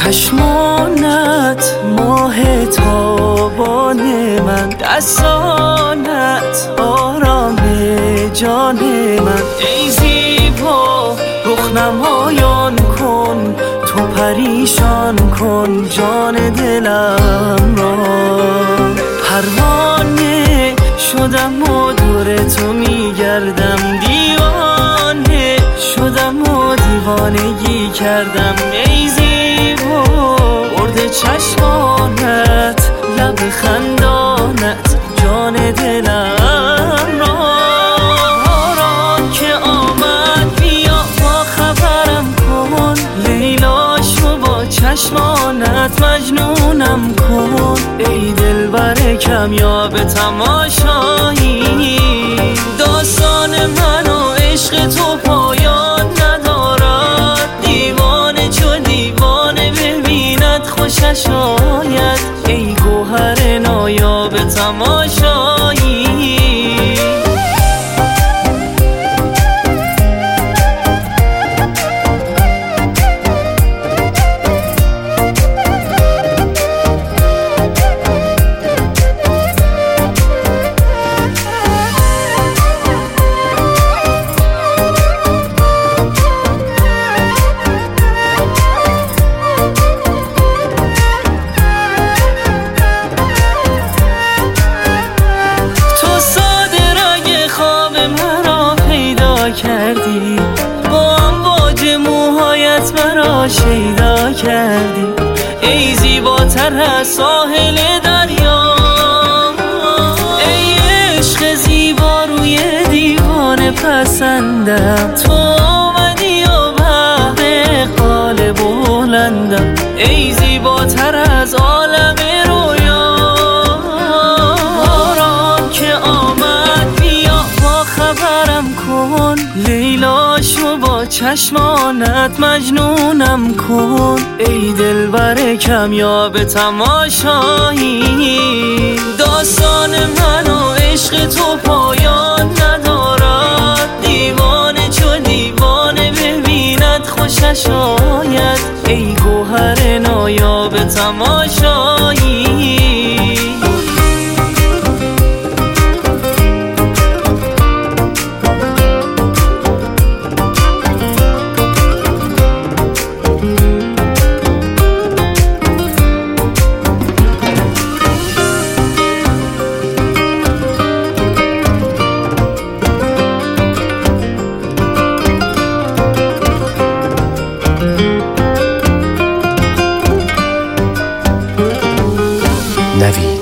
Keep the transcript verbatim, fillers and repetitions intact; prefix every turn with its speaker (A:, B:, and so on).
A: چشمانت ماه تابان من، دستانت آرام جان من. ای زیبا رخ نمایان کن، تو پریشان کن جان دلم را. پروانه شدم و دور تو میگردم، دیوانه شدم و دیوانگی کردم. ای زیبا برد چشمانت، لب خندانت جان دلم را. باران که آمد بیا با خبرم کن، لیلاشو با چشمانت مجنونم کن. ای دلبر کمیاب تماشایی، داستان من و عشق تو پایان ندارد. دیوانه چو دیوانه ببیند خوشش آید، ای گوهر نایاب تماشایی. کردی با امواج موهایت مرا شیدا کردی. ای زیباتر از ساحل دریا، ای عشق زیبا روی دیوانه پسندم. تو آمدی و بحر قالب بلندم، ای زیباتر از عالم رویا. باران که آمد بیا با خبرم کن، لیلاشو با چشمانت مجنونم کن. ای دلبر کمیاب تماشایی، داستان من و عشق تو پایان ندارد. دیوانه چو دیوانه ببیند خوشش آید، ای گوهر نایاب تماشایی.
B: نوید